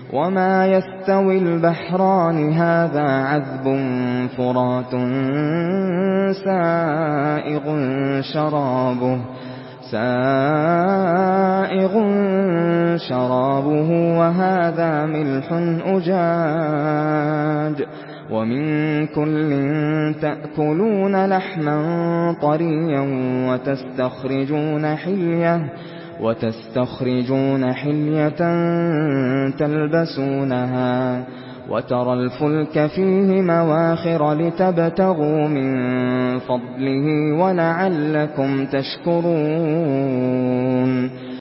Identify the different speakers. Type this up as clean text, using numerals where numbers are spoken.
Speaker 1: وما يستوي البحران هذا عذب فرات سائغ شرابه وهذا ملح أجاج ومن كل تأكلون لحما طريا وتستخرجون حلية تلبسونها وترى الفلك فيه مواخر لتبتغوا من فضله ولعلكم تشكرون